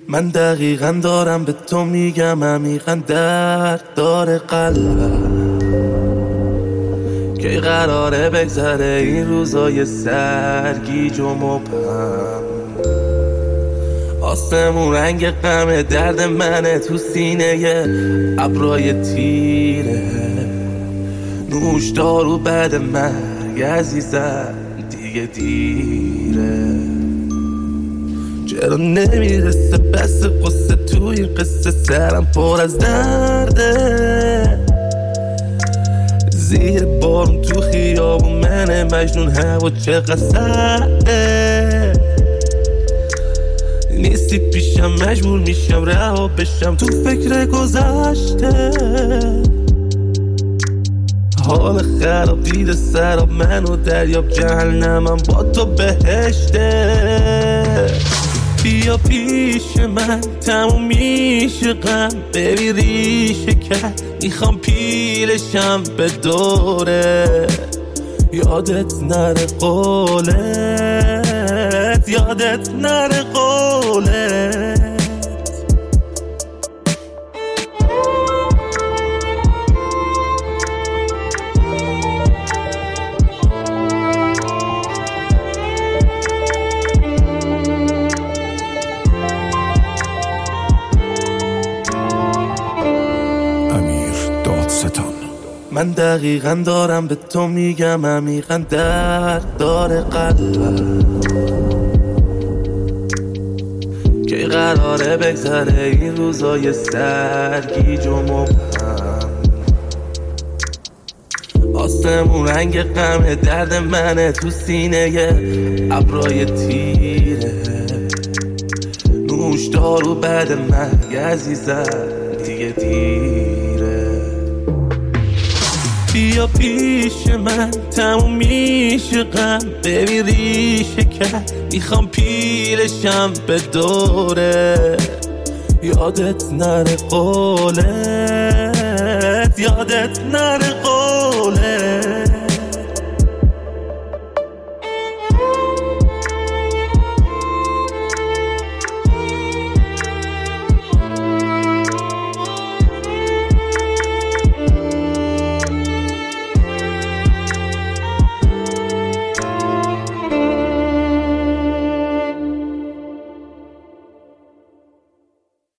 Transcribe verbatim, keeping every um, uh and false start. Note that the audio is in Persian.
من دقیقا دارم به تو میگم، عمیقا درد داره قلبم که قراره بگذره این روزای سرگیج و مبهم. آسمون رنگ غم درد منه، تو سینه ابرای تیره. نوش دارو بعد مرگ عزیزم دیگه دیره. چرا نمیرسه بس قصه تو این قصه، سرم پر از درده. زیر بارون تو خیابون منه مجنون، هوا چقدر سرده. نیستی پیشم مجبور میشم رها بشم تو فکر گذشته. حال خراب دیده سراب من و دریاب، جهنمم با تو بهشته. بیا پیش من تموم میشه غم، ببین ریشه کرد میخوام پیلشم به دوره. یادت نره قولت، یادت نره قولت. من دقیقا دارم به تو میگم، عمیقا درد داره قلبم که قراره بگذره این روزای سرگیج و مبهم. آسمون رنگ غم درد منه، تو سینه ابرای تیره. نوش دارو بعد مرگ عزیزم دیگه دیره. بیا پیش من تموم میشه غم، ببین ریشه کرد میخوام پیلشم به دوره. یادت نره قولت، یادت نره قولت.